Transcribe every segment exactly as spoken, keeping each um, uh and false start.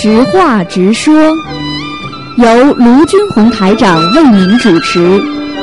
直话直说，由卢军红台长为您主持。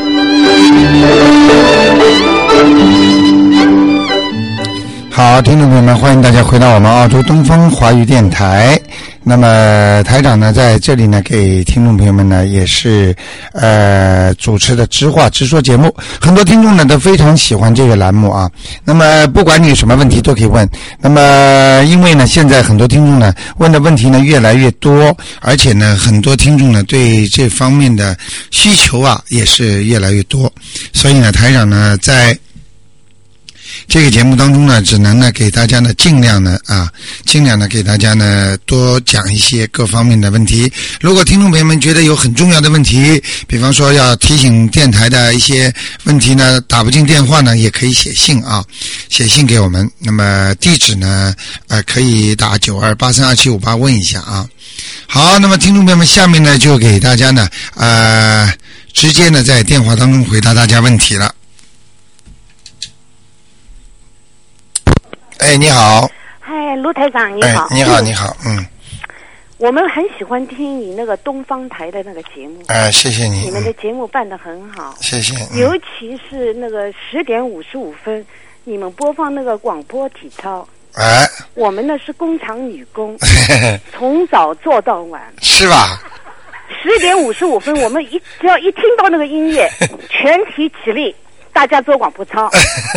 好，听众朋友们，欢迎大家回到我们澳洲东方华语电台。那么台长呢在这里呢给听众朋友们呢也是呃主持的直话直说节目，很多听众呢都非常喜欢这个栏目啊。那么不管你有什么问题都可以问。那么因为呢现在很多听众呢问的问题呢越来越多，而且呢很多听众呢对这方面的需求啊也是越来越多，所以呢台长呢在这个节目当中呢，只能呢给大家呢尽量呢啊，尽量呢给大家呢多讲一些各方面的问题。如果听众朋友们觉得有很重要的问题，比方说要提醒电台的一些问题呢，打不进电话呢，也可以写信啊，写信给我们。那么地址呢，呃，可以打九二八三二七五八问一下啊。好，那么听众朋友们，下面呢就给大家呢呃直接呢在电话当中回答大家问题了。哎，你好。 嗨，卢台长，你好。 哎，你好，你好，嗯。 我们很喜欢听你那个东方台的那个节目。 哎，谢谢你。 你们的节目办得很好。 谢谢。 嗯、尤其是那个十点五十五分，你们播放那个广播体操。 哎。 我们呢是工厂女工，从早做到晚。 是吧？ 十点五十五分，我们一只要一听到那个音乐，全体起立，大家做广播操。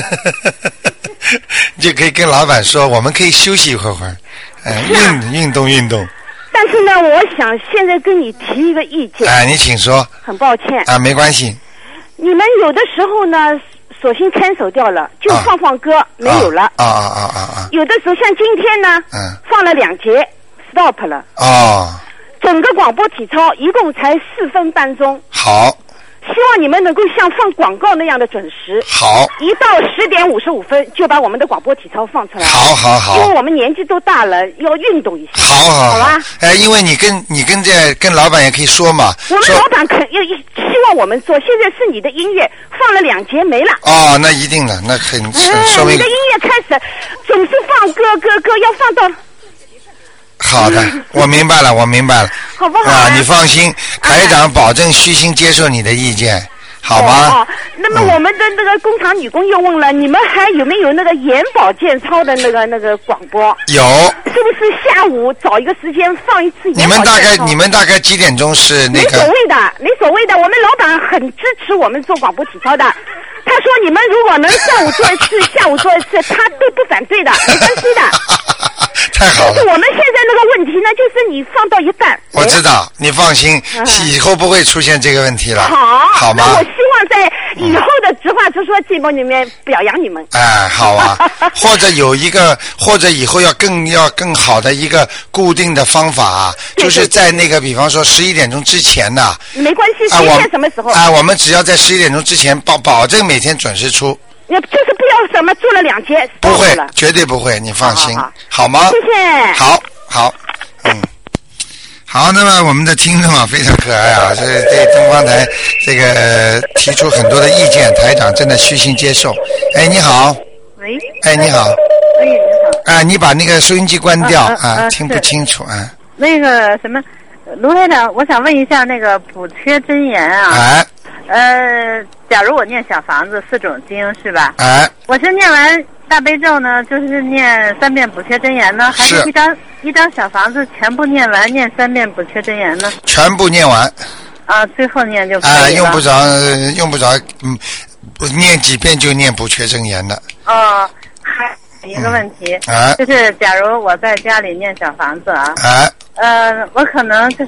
你就可以跟老板说，我们可以休息一会儿会儿，呃，运运动运动。 但是呢，我想现在跟你提一个意见。 哎，你请说。 很抱歉。 啊，没关系。 你们有的时候呢，索性cancel掉了，就放放歌，啊、没有了。 啊啊啊啊啊！ 有的时候像今天呢，嗯，放了两节 ，stop 了。 哦。 整个广播体操一共才四分半钟。 好。 希望你们能够像放广告那样的准时。 好。 一到十点五十五分就把我们的广播体操放出来。 好好好。 因为我们年纪都大了，要运动一下。 好好好吧。 哎，因为你跟你跟这跟老板也可以说嘛。 我们老板肯要希望我们做，现在是你的音乐放了两节没了。 哦，那一定的，那很嗯， 说明。 你的音乐开始总是放歌歌歌，要放到。 好的，我明白了，我明白了。 好不好啊？ 啊，你放心，台长保证虚心接受你的意见，好吗？ 哦，那么我们的那个工厂女工又问了，嗯、你们还有没有那个眼保健操的那个那个广播？ 有。 是不是下午找一个时间放一次眼保健操？ 你们大概你们大概几点钟是那个？ 没所谓的，没所谓的。我们老板很支持我们做广播体操的。他说你们如果能上午做一次，下午做一次，他都不反对的，没关系的。 太好了。 但是我们现在那个问题呢，就是你放到一半。 我知道，你放心，嗯、以后不会出现这个问题了。 好， 好吗？ 那我希望在以后的直话直说节目里面表扬你们。 哎，好啊。或者有一个，或者以后要更要更好的一个固定的方法啊，就是在那个比方说十一点钟之前呢。 没关系，随便什么时候。 啊，我们只要在十一点钟之前保保证每天准时出。 就是不要什么做了两节， 不会，绝对不会，你放心， 好, 好, 好, 好吗？ 谢谢。 好，好，嗯，好。那么我们的听众啊，非常可爱啊，这对东方台这个、呃、提出很多的意见，台长真的虚心接受。哎，你好。 喂。 哎，你好。 喂，你好。 哎，你把那个收音机关掉啊， 啊啊啊听不清楚啊。 那个什么，卢台长，我想问一下那个补缺真言啊。 哎。 呃，假如我念小房子四种经是吧？ 哎， 我是念完大悲咒呢，就是念三遍补缺真言呢，还是一张一张小房子全部念完念三遍补缺真言呢？ 全部念完。 啊，最后念就可以了。 啊，用不着，用不着，嗯，念几遍就念补缺真言的。 哦，还有一个问题， 嗯啊、 就是假如我在家里念小房子啊， 啊呃，我可能就是。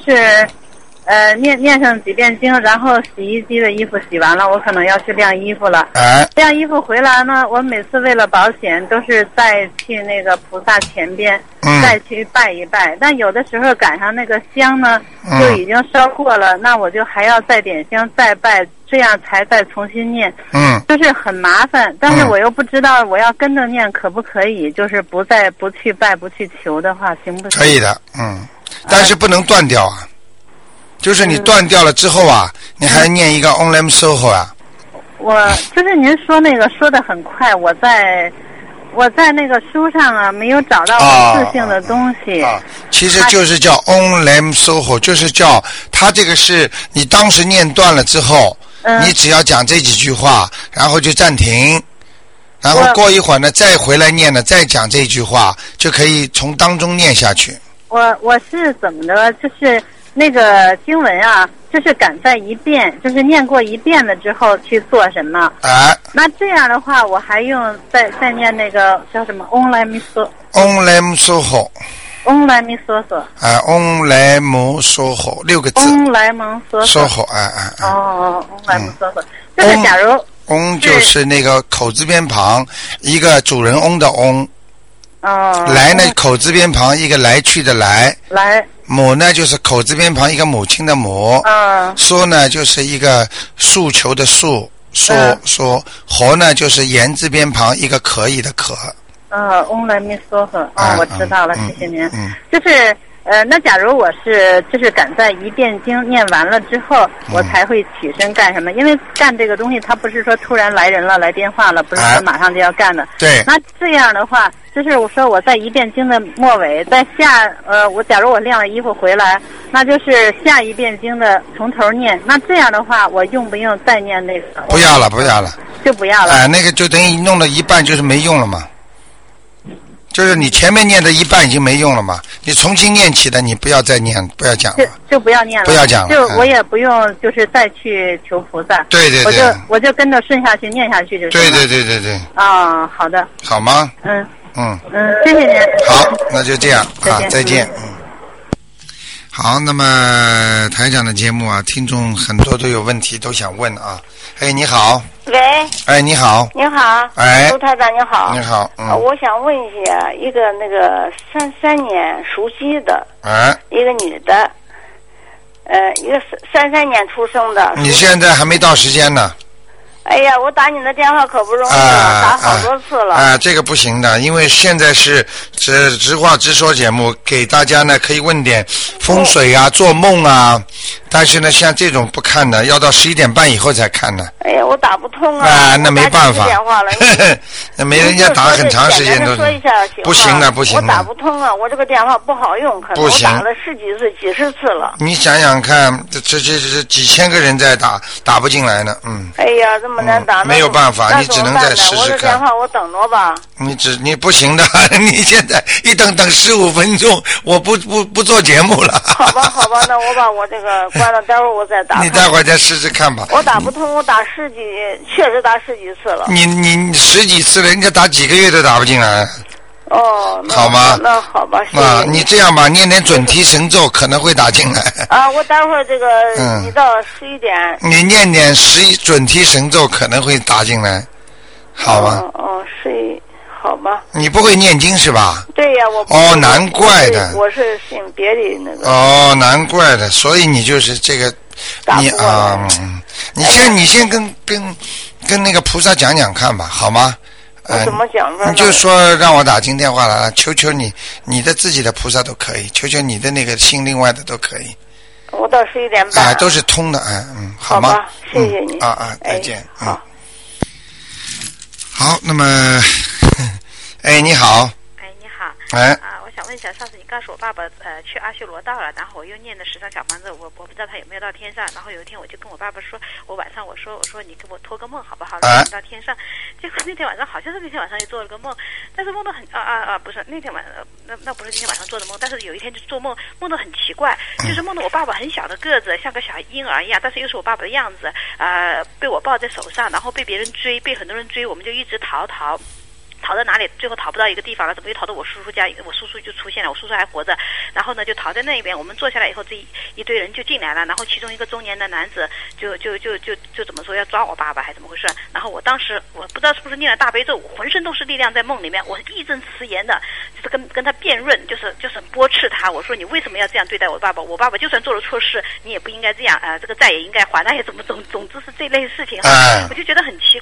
呃，念念上几遍经，然后洗衣机的衣服洗完了，我可能要去晾衣服了。 哎， 晾衣服回来呢，我每次为了保险，都是再去那个菩萨前边， 嗯、 再去拜一拜。但有的时候赶上那个香呢， 嗯、 就已经烧过了，那我就还要再点香再拜，这样才再重新念。 嗯， 就是很麻烦，但是我又不知道我要跟着念可不可以，就是不再不去拜不去求的话，行不行？ 可以的，嗯，但是不能断掉啊。就是你断掉了之后啊，嗯、你还念一个 Om Soho 啊。 我就是您说那个说的很快，我在我在那个书上啊没有找到字性的东西。 啊，啊其实就是叫 Om Lam Soho， 就是叫它这个是你当时念断了之后，嗯、你只要讲这几句话，然后就暂停，然后过一会儿呢再回来念呢，再讲这句话，就可以从当中念下去。 我我是怎么的？就是那个经文啊，就是赶在一遍，就是念过一遍了之后去做什么？ 哎， 那这样的话，我还用再再念那个叫什么 Om Lam So。Om Lam Soho。Om Lam Soho。 啊 ，Om Lam Soho 六个字。 Om Lam Soho。哎哎哎。 哦 ，Om Lam Soho。就是假如。 翁就是那个口字边旁一个主人翁的翁。 哦。 来呢，口字边旁一个来去的来。 来。 母呢就是口字边旁一个母亲的母。 嗯。 说呢就是一个诉求的诉。说、嗯、说活呢就是言字边旁一个可以的可。 呃，翁来没说和哦，我知道了， 嗯、 谢谢您。 嗯。 就是呃，那假如我是就是赶在一遍经念完了之后，我才会起身干什么？因为干这个东西，它不是说突然来人了、来电话了，不是说马上就要干的。 哎、对。 那这样的话，就是我说我在一遍经的末尾，在下呃，我假如我晾了衣服回来，那就是下一遍经的从头念。那这样的话，我用不用再念那个？ 不要了，不要了。 就不要了。 哎、呃，那个就等于弄了一半，就是没用了嘛。就是你前面念的一半已经没用了嘛，你重新念起的，你不要再念，不要讲了， 就就不要念了， 不要讲了， 就我也不用，就是再去求菩萨， 对对对， 我就我就跟着顺下去念下去就行了。 对对对对对。 啊，好的。 好吗？ 嗯嗯嗯，谢谢您。 好，那就这样啊，再见。 嗯。 好，那么台长的节目啊，听众很多都有问题都想问啊。哎，你好。 喂。 哎，你好。 你好。 哎。 卢台长你好。 你好。嗯。 呃、我想问一下，一个那个三三年属鸡的。 哎。 一个女的，呃，一个三三年出生的。 你现在还没到时间呢。 哎呀，我打你的电话可不容易了，啊、打好多次了。 啊，这个不行的，因为现在是直直话直说节目，给大家呢可以问点风水啊、做梦啊，但是呢，像这种不看的，要到十一点半以后才看呢。 哎呀，我打不通啊！ 啊，那没办法。 电话了， 那没人家打很长时间都。 说一下行不行了，不行了。 我打不通啊，我这个电话不好用，可能我打了十几次、几十次了。 你想想看，这这这这几千个人在打，打不进来呢，嗯。 哎呀，这么难打， 嗯、没有办法，你只能再试试看。 我这电话我等着吧。 你只你不行的，你现在一等等十五分钟，我不不不做节目了。 好吧，好吧，那我把我这个关了，待会儿我再打。 你待会儿再试试看吧。 我打不通，我打十几，确实打十几次了。 你你十几次了，人家打几个月都打不进来。 哦， 好吗？ 那好吧，谢谢啊，你这样吧，念点准提神咒可能会打进来。 啊，我待会儿这个，嗯，你到十一点。 你念点十一准提神咒可能会打进来，好吧？ 哦哦，十一，好吧。 你不会念经是吧？ 对呀，我不。 哦，难怪的。 我是信别的那个。 哦，难怪的，所以你就是这个，你啊，你先你先跟跟跟那个菩萨讲讲看吧，好吗？ 我怎么讲法？ 你就说让我打进电话了，求求你，你的自己的菩萨都可以，求求你的那个信另外的都可以。 我到十一点半。 哎，都是通的，哎，嗯，好吗？ 好吧，谢谢你。 嗯、啊啊，再见。 哎、好、 嗯。好，那么，哎，你好。 哎，你好。 哎。 啊，我想问一下，上次你告诉我爸爸呃去阿修罗道了，然后我又念了十张小房子，我我不知道他有没有到天上。然后有一天我就跟我爸爸说，我晚上我说我说你给我托个梦好不好？让我到天上。结果那天晚上好像是那天晚上又做了个梦，但是梦到很啊啊啊不是那天晚上那那不是今天晚上做的梦，但是有一天就做梦梦到很奇怪，就是梦到我爸爸很小的个子，像个小婴儿一样，但是又是我爸爸的样子，呃被我抱在手上，然后被别人追，被很多人追，我们就一直逃逃。逃到哪里？最后逃不到一个地方了，怎么又逃到我叔叔家？我叔叔就出现了，我叔叔还活着。然后呢，就逃在那边。我们坐下来以后，这一一堆人就进来了。然后其中一个中年的男子就就就就就怎么说要抓我爸爸，还怎么回事？然后我当时我不知道是不是念了大悲咒，我浑身都是力量，在梦里面，我义正辞严的，就是跟跟他辩论，就是就是驳斥他。我说你为什么要这样对待我爸爸？我爸爸就算做了错事，你也不应该这样啊、呃！这个债也应该还，那也怎么总总之是这类事情哈。我就觉得很奇怪。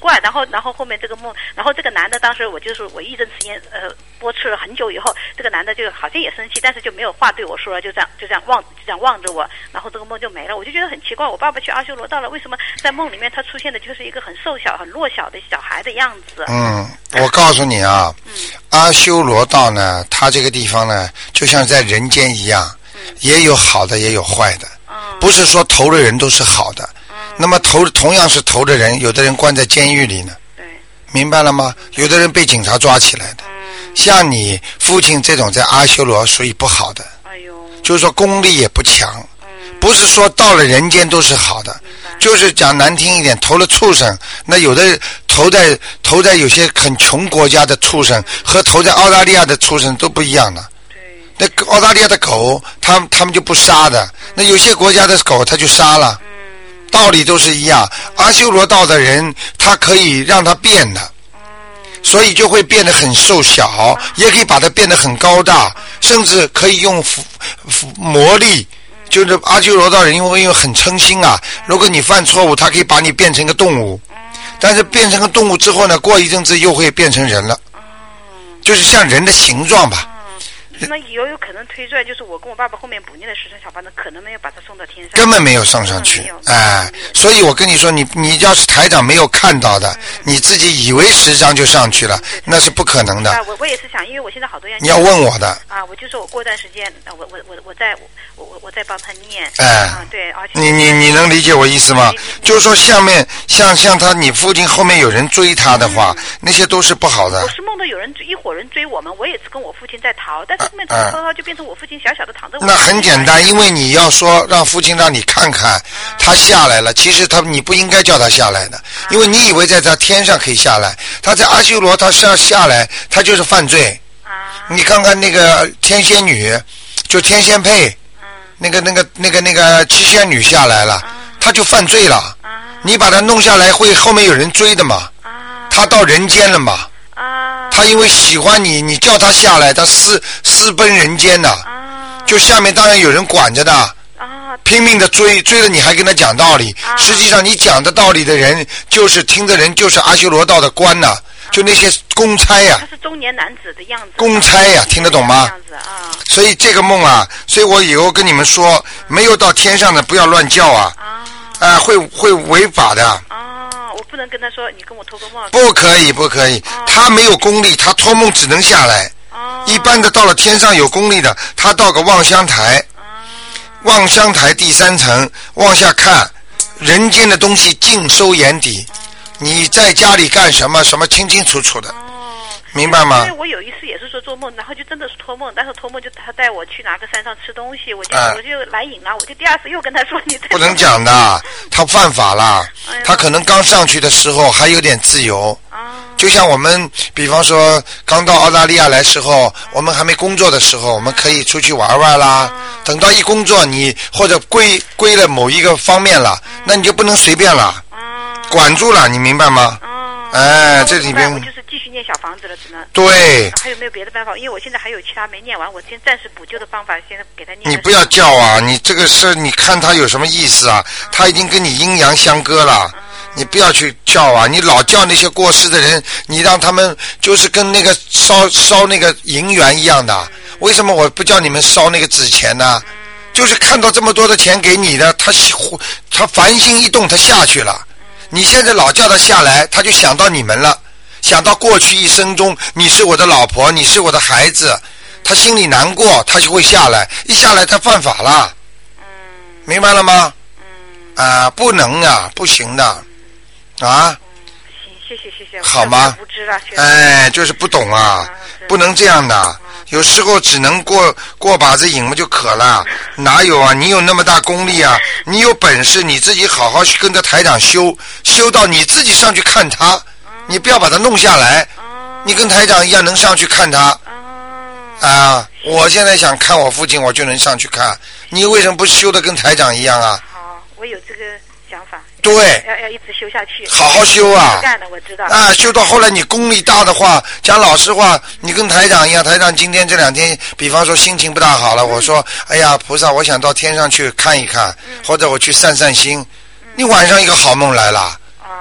怪。然后然后后面这个梦，然后这个男的当时我就是我一针吃烟呃拨吃了很久以后，这个男的就好像也生气，但是就没有话对我说了，就这样就这样望就这样望着我，然后这个梦就没了。我就觉得很奇怪，我爸爸去阿修罗道了，为什么在梦里面他出现的就是一个很瘦小很弱小的小孩的样子？ 嗯，我告诉你啊，嗯、阿修罗道呢，它这个地方呢，就像在人间一样，嗯、也有好的，也有坏的，嗯、不是说投的人都是好的。嗯、那么投同样是投的人，有的人关在监狱里呢，对，明白了吗？有的人被警察抓起来的。嗯、像你父亲这种在阿修罗属于不好的，哎呦，就是说功力也不强，嗯、不是说到了人间都是好的。就是讲难听一点，投了畜生，那有的投在投在有些很穷国家的畜生和投在澳大利亚的畜生都不一样的。那澳大利亚的狗，他们他们就不杀的，那有些国家的狗他就杀了，道理都是一样。阿修罗道的人，他可以让他变的，所以就会变得很瘦小，也可以把它变得很高大，甚至可以用魔力。就是阿修罗道人因为因为很嗔心啊，如果你犯错误，他可以把你变成一个动物，但是变成个动物之后呢，过一阵子又会变成人了，就是像人的形状吧。 那有有可能推出来，就是我跟我爸爸后面补念的十张小房子，可能没有把他送到天上， 根本没有送上去，哎，所以我跟你说，你你要是台长没有看到的，嗯、你自己以为十张就上去了，对对对，那是不可能的。 啊，我我也是想，因为我现在好多人， 你要问我的啊，我就说我过段时间，我我我我再我我我再帮他念， 哎， 啊、对，而且你你你能理解我意思吗？就是说下面像像他你父亲后面有人追他的话，嗯、那些都是不好的。 我是梦到有人一伙人追我们，我也是跟我父亲在逃，但是后面逃逃逃就变成我父亲小小的躺着。 那很简单，因为你要说让父亲让你看看他下来了，其实他你不应该叫他下来的，因为你以为在他天上可以下来，他在阿修罗他是要下来，他就是犯罪。你看看那个天仙女，就天仙配，那个那个那个那个七仙女下来了，他就犯罪了。你把他弄下来，会后面有人追的嘛？他到人间了嘛？他因为喜欢你，你叫他下来，他私私奔人间的，就下面当然有人管着的，拼命的追，追了你还跟他讲道理，实际上你讲的道理的人，就是听的人就是阿修罗道的官呐、啊，就那些公差呀、啊。 他是中年男子的样子。 公差呀、啊，听得懂吗？所以这个梦啊，所以我以后跟你们说，没有到天上的不要乱叫啊，啊，会会违法的。 我不能跟他说你跟我托个梦。 不可以，不可以，哦、他没有功力，他托梦只能下来。哦、一般的到了天上有功力的，他到个望乡台，哦、望乡台第三层往下看，人间的东西尽收眼底。你在家里干什么，什么清清楚楚的。明白吗？ 因为我有一次也是说做梦，然后就真的是托梦，但是托梦就他带我去哪个山上吃东西，我就、嗯、我就来瘾了，我就第二次又跟他说你不能讲的，他犯法了，哎、他可能刚上去的时候还有点自由，啊、就像我们比方说刚到澳大利亚来时候，啊、我们还没工作的时候，我们可以出去玩玩啦，啊、等到一工作你或者归归了某一个方面了，啊、那你就不能随便了，啊、管住了，你明白吗？啊哎，这里边我就是继续念小房子了，只能对。 还有没有别的办法？因为我现在还有其他没念完，我先暂时补救的方法，先给他念。 你不要叫啊！你这个事，你看他有什么意思啊？嗯、他已经跟你阴阳相隔了，嗯、你不要去叫啊！你老叫那些过世的人，你让他们就是跟那个烧烧那个银元一样的。嗯、为什么我不叫你们烧那个纸钱呢？嗯、就是看到这么多的钱给你的，他他凡心一动，他下去了。你现在老叫他下来，他就想到你们了，想到过去一生中你是我的老婆，你是我的孩子，他心里难过，他就会下来，一下来他犯法了，明白了吗？啊，不能啊，不行的，啊。 行，谢谢谢谢。 好吗？ 不知了， 哎，就是不懂啊，不能这样的。有时候只能过过把子瘾嘛就可了，哪有啊？你有那么大功力啊？你有本事你自己好好去跟着台长修，修到你自己上去看他，你不要把他弄下来，你跟台长一样能上去看他。啊，我现在想看我父亲，我就能上去看。你为什么不修的跟台长一样啊？ 好，我有这个想法。 对， 要要一直修下去， 好好修啊！ 干的我知道啊，修到后来你功力大的话，讲老实话，你跟台长一样，台长今天这两天，比方说心情不大好了，嗯、我说，哎呀，菩萨，我想到天上去看一看，嗯、或者我去散散心，嗯、你晚上一个好梦来了，啊、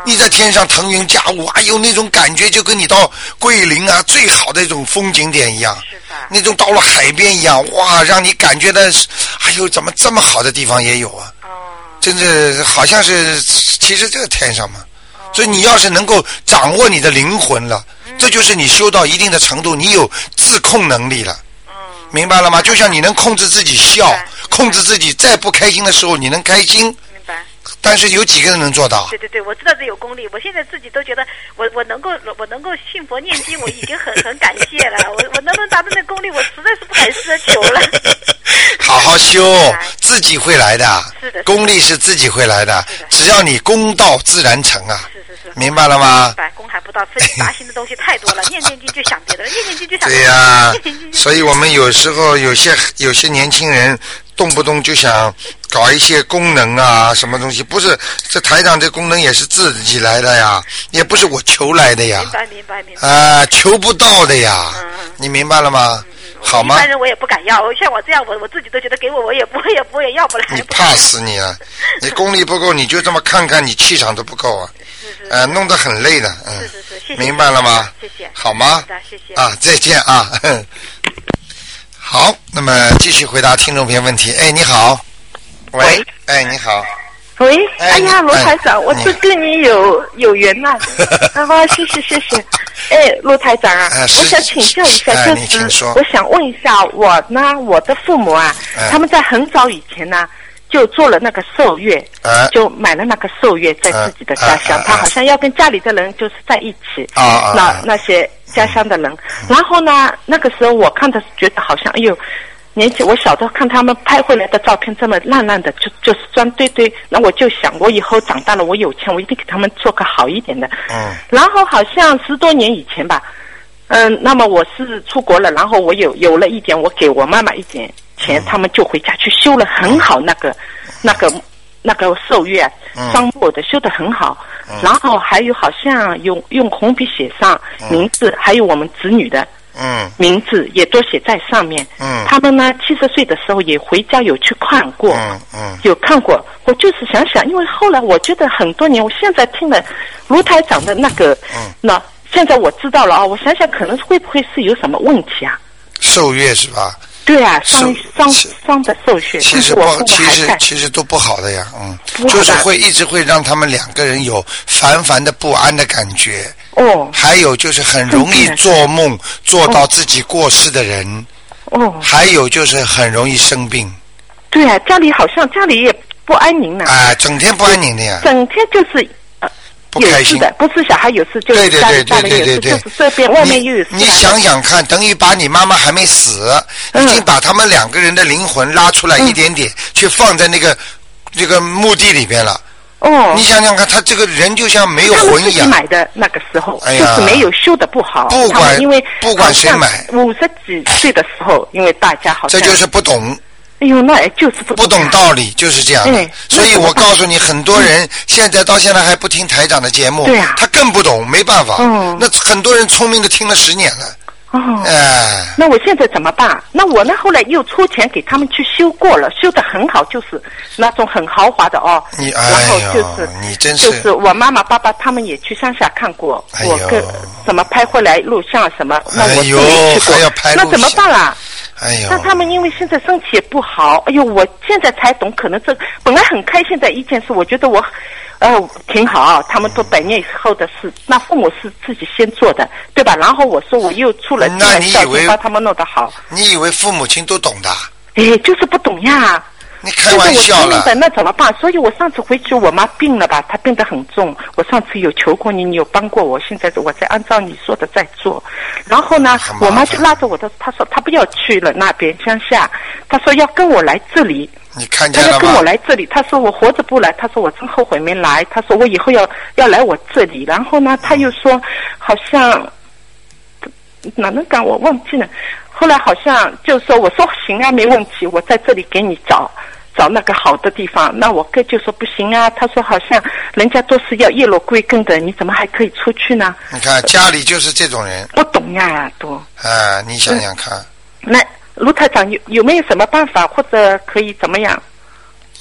你在天上腾云驾雾，哎呦，那种感觉就跟你到桂林啊最好的一种风景点一样， 是吧？ 那种到了海边一样，哇，让你感觉到，哎呦，怎么这么好的地方也有啊？ 哦， 真是好像是，其实这个天上嘛。所以你要是能够掌握你的灵魂了， 嗯、 这就是你修到一定的程度，你有自控能力了。 嗯， 明白了吗？就像你能控制自己笑，控制自己在不开心的时候你能开心。 明白。 但是有几个人能做到？ 对对对，我知道这有功力。我现在自己都觉得我，我我能够我能够信佛念经，我已经很很感谢了。我我能不能达到那功力，我实在是不敢奢求了。 好好修，自己会来的。 是的， 功力是自己会来的，只要你功到自然成啊。 是是是， 明白了吗？ 明白，功还不到，分杂心的东西太多了，念念经就想别的，念念经就想别的。 对呀、啊，所以我们有时候有些有些年轻人动不动就想搞一些功能啊，什么东西？不是，这台长这功能也是自己来的呀，也不是我求来的呀。 明白明白明白。 啊、呃，求不到的呀， 嗯嗯你明白了吗？ 嗯嗯好吗？ 一般人我也不敢要，像我这样，我我自己都觉得给我，我也不我也我也要不来。 你怕死你了！你功力不够，你就这么看看，你气场都不够啊！ 是是。 呃，弄得很累的，嗯。 是是是，谢谢。 明白了吗？ 谢谢。 好吗？ 好的，谢谢。 啊，再见啊！好，那么继续回答听众朋友问题。哎，你好。喂。哎，你好。 喂，哎呀，罗台长，我是跟你有有缘呐、啊，啊，谢谢谢谢。哎，罗台长啊， 呃、 我想请教一下， 呃、 就是我想问一下，我呢，我的父母啊，呃、他们在很早以前呢，就做了那个寿月， 呃、 就买了那个寿月在自己的家乡，呃、他好像要跟家里的人就是在一起， 啊、 那、呃、那些家乡的人，嗯、然后呢，那个时候我看的觉得好像，哎呦。年纪我小的看他们拍回来的照片这么烂烂的，就就是砖堆堆，那我就想我以后长大了我有钱我一定给他们做个好一点的。 嗯。 然后好像十多年以前吧，嗯，那么我是出国了，然后我有有了一点，我给我妈妈一点钱，嗯、他们就回家去修了很好那个、嗯、那个那个寿月樟木的修得很好，嗯、然后还有好像用用红笔写上名字，嗯、还有我们子女的。 嗯， 名字也都写在上面。 嗯， 他们呢，七十岁的时候也回家有去看过。 嗯嗯， 有看过。我就是想想，因为后来我觉得很多年，我现在听了卢台长的那个， 嗯， 那现在我知道了啊。我想想，可能会不会是有什么问题啊？ 寿月是吧？ 对啊，伤伤伤的寿月。 其实不，其实其实都不好的呀，嗯，就是会一直会让他们两个人有烦烦的不安的感觉。 哦， 还有就是很容易做梦做到自己过世的人， 哦， 还有就是很容易生病。 对啊，家里好像家里也不安宁呢。 啊，整天不安宁的呀。 整天就是呃不开心的，不是小孩有事就是家里大人有事，就是这边外面又有事。 你想想看，等于把你妈妈还没死， 嗯、 已经把他们两个人的灵魂拉出来一点点，嗯、去放在那个这个墓地里边了。 哦， 你想想看，他这个人就像没有魂一样。他们自己买的那个时候， 哎、 就是没有修的不好。 不管因为不管谁买， 五十几岁的时候，因为大家好像这就是不懂。 哎呦，那就是不懂、啊、 不懂道理，就是这样的。 哎、 所以我告诉你，很多人现在到现在还不听台长的节目， 对啊， 他更不懂，没办法。 嗯， 那很多人聪明的听了十年了。 哦， 哎， 那我现在怎么办？那我呢？后来又出钱给他们去修过了，修得很好，就是那种很豪华的哦。 你哎然后就是你真是， 就是我妈妈、爸爸他们也去乡下看过， 哎、 我跟怎么拍回来录像什么，那我自己去过， 还要拍录像那怎么办啊？ 哎呦， 那他们因为现在身体也不好，哎呦，我现在才懂，可能这本来很开心的一件事，我觉得我。呃，挺好，他们都百年以后的事，那父母是自己先做的，对吧？然后我说我又出了那你以为把他们弄得好？ 你以为父母亲都懂的？ 哎，就是不懂呀。 你开玩笑了。 我的那怎么办？所以我上次回去，我妈病了吧，她病得很重。我上次有求过你，你有帮过我，现在我在按照你说的在做。然后呢，我妈就拉着我的，她说她不要去了那边乡下，她说要跟我来这里。 你看见了吗？ 他要跟我来这里，他说我活着不来，他说我真后悔没来，他说我以后要要来我这里，然后呢，他又说好像哪能讲我忘记了，后来好像就说我说行啊，没问题，我在这里给你找找那个好的地方，那我哥就说不行啊，他说好像人家都是要叶落归根的，你怎么还可以出去呢？ 你看家里就是这种人， 不懂呀，都啊，你想想看， 嗯、那。卢台长有有没有什么办法，或者可以怎么样？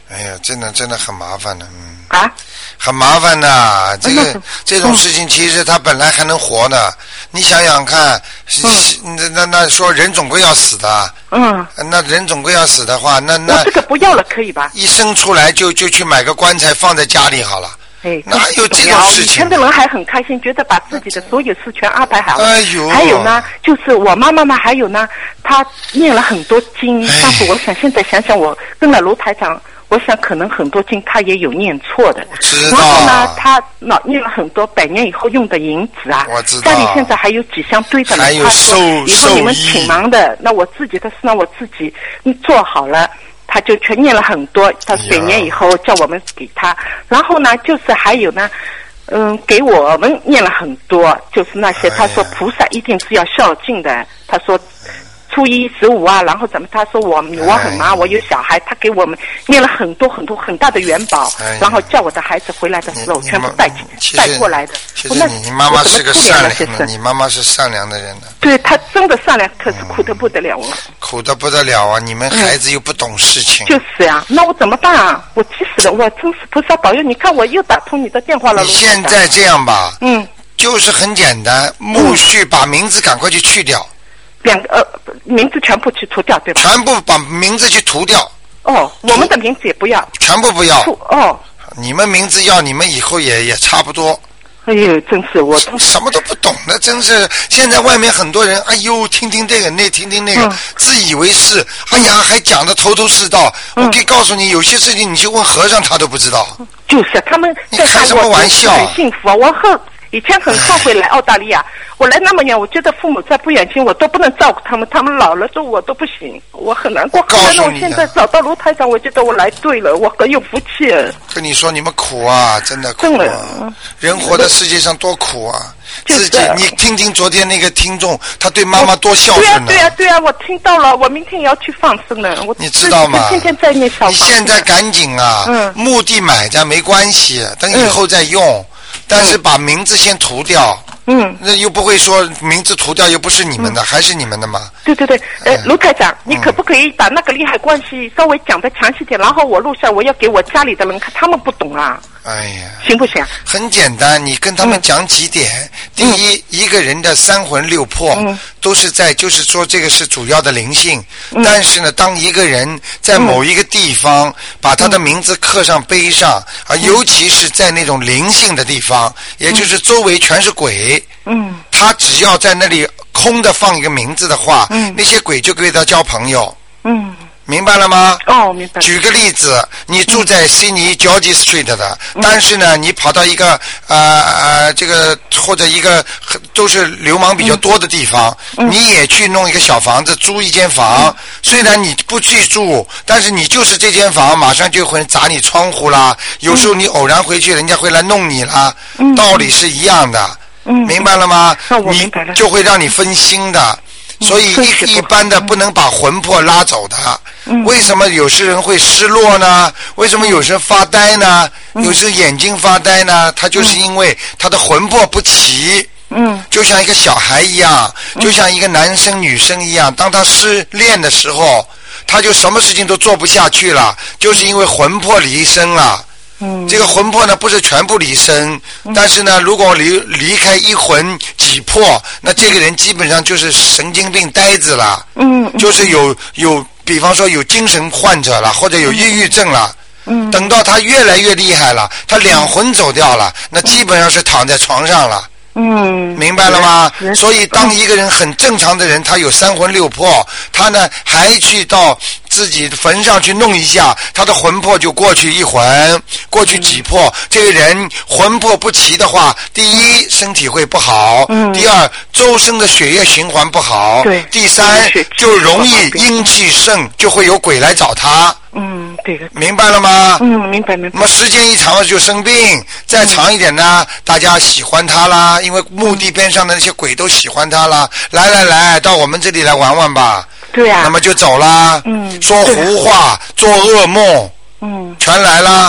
哎呀，真的真的很麻烦的，嗯。 啊？ 很麻烦的，这个这种事情其实他本来还能活的，你想想看，嗯、那那那说人总归要死的， 嗯， 那人总归要死的话，那那我这个不要了可以吧？ 一生出来就就去买个棺材放在家里好了。 哎， 哪有这种事情？以前的人还很开心，觉得把自己的所有事全安排好了。 哎呦， 还有呢，就是我妈妈呢，还有呢，她念了很多经，但是我想现在想想，我跟了卢台长。我想可能很多经他也有念错的， 知道然后呢，他老念了很多百年以后用的银子啊， 我知道家里现在还有几箱堆着呢。 还有寿以后你们挺忙的，那我自己的事呢，我自己做好了，他就全念了很多。他百年以后叫我们给他，然后呢，就是还有呢，嗯，给我们念了很多，就是那些他说菩萨一定是要孝敬的，他说。初一十五啊，然后怎么？他说我我很忙，哎、我有小孩，他给我们念了很多很多很大的元宝，哎、然后叫我的孩子回来的时候全部带带过来的。 其实你妈妈是个善良的，你妈妈是善良的人的。 对，她真的善良，可是苦得不得了啊！ 嗯、苦得不得了啊！你们孩子又不懂事情。 嗯、就是呀、啊，那我怎么办啊？我急死了，我真是菩萨保佑！你看我又打通你的电话了。 你现在这样吧， 嗯， 就是很简单，木须把名字赶快去去掉。 两个呃名字全部去涂掉，对吧？ 全部把名字去涂掉。 哦，我们的名字也不要。 全部不要。 哦。 你们名字要，你们以后也也差不多。 哎呦，真是我什么都不懂的，真是。现在外面很多人，哎呦，听听这个，那听听那个，嗯、自以为是。哎呀，还讲得头头是道。嗯、我可以告诉你，有些事情你去问和尚，他都不知道。 就是他们在开什么玩笑？ 很幸福啊！我很。以前很后悔来澳大利亚，我来那么远，我觉得父母再不远亲，我都不能照顾他们，他们老了之后我都不行，我很难过。 告诉你、啊， 我现在找到卢台长，我觉得我来对了，我很有福气。 跟你说，你们苦啊，真的苦啊！人活在世界上多苦啊！自己，你听听昨天那个听众，他对妈妈多孝顺呢、啊。 对呀、啊，对呀、啊，我听到了，我明天也要去放生了。我你知道吗？ 天天在念小房子。 你现在赶紧啊！嗯，墓地买着没关系，等以后再用。嗯但是把名字先涂掉， 嗯， 那又不会说名字涂掉又不是你们的，嗯、还是你们的吗？ 对对对，呃，卢台长，你可不可以把那个利害关系稍微讲得详细点，然后我录下，我要给我家里的人看，他们不懂啊。 哎呀， 行不行？ 很简单，你跟他们讲几点。嗯、第一、嗯，一个人的三魂六魄、嗯、都是在，就是说这个是主要的灵性。嗯、但是呢，当一个人在某一个地方、嗯、把他的名字刻上碑上，啊、嗯，尤其是在那种灵性的地方，也就是周围全是鬼。 嗯。 他只要在那里空的放一个名字的话，嗯，那些鬼就跟他交朋友。 嗯。 明白了吗？ 哦，明白。 举个例子，你住在悉尼 George Street 的，嗯、但是呢，你跑到一个呃呃这个或者一个都是流氓比较多的地方，嗯、你也去弄一个小房子，租一间房。嗯、虽然你不去住，但是你就是这间房，马上就会砸你窗户啦。有时候你偶然回去，人家会来弄你啦。嗯、道理是一样的。 嗯、 明白了吗？ 那我明白了。 你就会让你分心的。所以一一般的不能把魂魄拉走的。嗯、为什么有些人会失落呢？为什么有时候发呆呢？嗯、有时眼睛发呆呢？他就是因为他的魂魄不齐。 嗯， 就像一个小孩一样，就像一个男生女生一样，当他失恋的时候，他就什么事情都做不下去了，就是因为魂魄离身了。 嗯， 这个魂魄呢不是全部离身，嗯、但是呢，如果离离开一魂几魄，那这个人基本上就是神经病呆子了。 嗯， 就是有有，比方说有精神患者了，或者有抑郁症了。 嗯， 等到他越来越厉害了，他两魂走掉了，那基本上是躺在床上了。 嗯， 明白了吗？所以当一个人很正常的人，他有三魂六魄，他呢还去到自己坟上去弄一下，他的魂魄就过去一魂，过去几魄。这个人魂魄不齐的话，第一身体会不好， 嗯、 第二周身的血液循环不好， 对， 第三就容易阴气盛，就会有鬼来找他。 嗯，对的。 明白了吗？ 嗯，明白明白。 那么时间一长了就生病，再长一点呢，嗯、大家喜欢他啦，因为墓地边上的那些鬼都喜欢他啦。来来来，到我们这里来玩玩吧。 对呀、啊。 那么就走啦。 嗯。 说胡话，做噩梦。 嗯。 全来啦。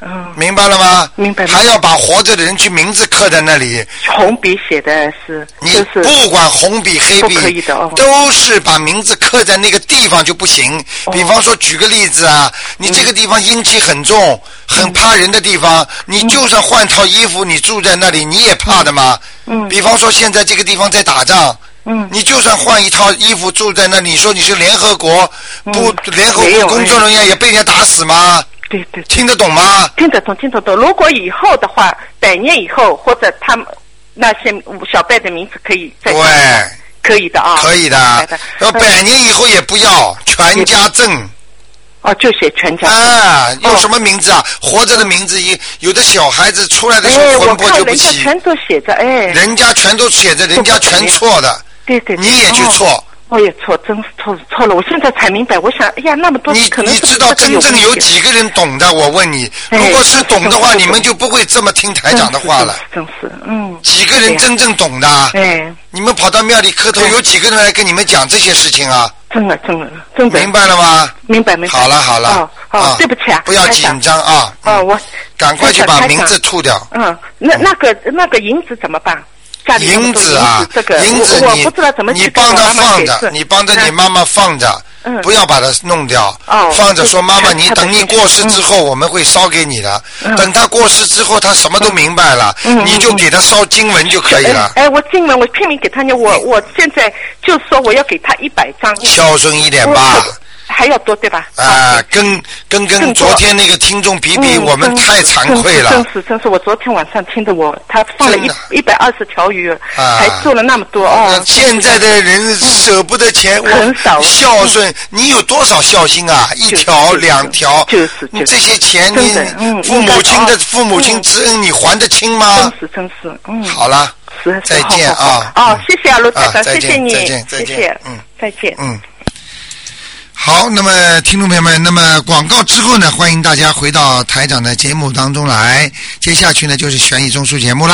嗯， 明白了吗？ 明白。 还要把活着的人去名字刻在那里。 红笔写的是， 你就是不管红笔黑笔， 不可以的哦， 都是把名字刻在那个地方就不行。 哦、 比方说，举个例子啊，你这个地方阴气很重，嗯、很怕人的地方，嗯、你就算换套衣服，你住在那里，你也怕的吗？嗯。比方说，现在这个地方在打仗。嗯，你就算换一套衣服住在那里，你说你是联合国不、嗯、联合国工作人员也被人家打死吗？ 对 对, 对， 听得懂吗？ 听得懂，听得懂。如果以后的话，百年以后或者他们那些小辈的名字可以再对， 可以的啊， 可以的。要百年以后也不要全家证。 哦，就写全家啊，用什么名字啊？哦、活着的名字，有的小孩子出来的时候魂魄就不齐。 哎，我看人家全都写着，哎， 人家全都写着，人家全错的。 对对， 你也去错。 我也错，真是错错了。我现在才明白，我想，哎呀，那么多你可能你知道真正有几个人懂的？我问你，如果是懂的话，你们就不会这么听台长的话了。 真是，嗯。 几个人真正懂的？ 哎。 你们跑到庙里磕头，有几个人来跟你们讲这些事情啊？ 真的，真的，真的。 明白了吗？ 明白，明白。 好了，好了。 哦，哦，对不起啊。 不要紧张啊。 哦，我。 赶快去把名字吐掉。 嗯，那那个那个银子怎么办？ 银子啊， 这个银子我不知道怎么你帮他放着，你帮着你妈妈放着，嗯、不要把它弄掉。哦、放着说妈妈，你等你过世之后，嗯、我们会烧给你的。嗯、等他过世之后，他什么都明白了，嗯、你就给他烧经文就可以了。 哎，哎我经文我拼命给他念，我我现在就说我要给他一百张。 孝顺一点吧。 还要多对吧？ 啊，跟跟跟昨天那个听众比比，我们太惭愧了。 真是真是，我昨天晚上听的我，他放了一一百二十条鱼，还做了那么多哦。 现在的人舍不得钱， 很少孝顺，你有多少孝心啊？一条两条， 就是你这些钱，你父母亲的父母亲之恩，你还得清吗？ 真是真是，嗯。 好了，再见啊！ 哦，谢谢啊，卢台长， 谢谢你， 再见， 谢谢，嗯，再见， 嗯。好，那么听众朋友们，那么广告之后呢，欢迎大家回到台长的节目当中来。接下去呢，就是悬疑综述节目了。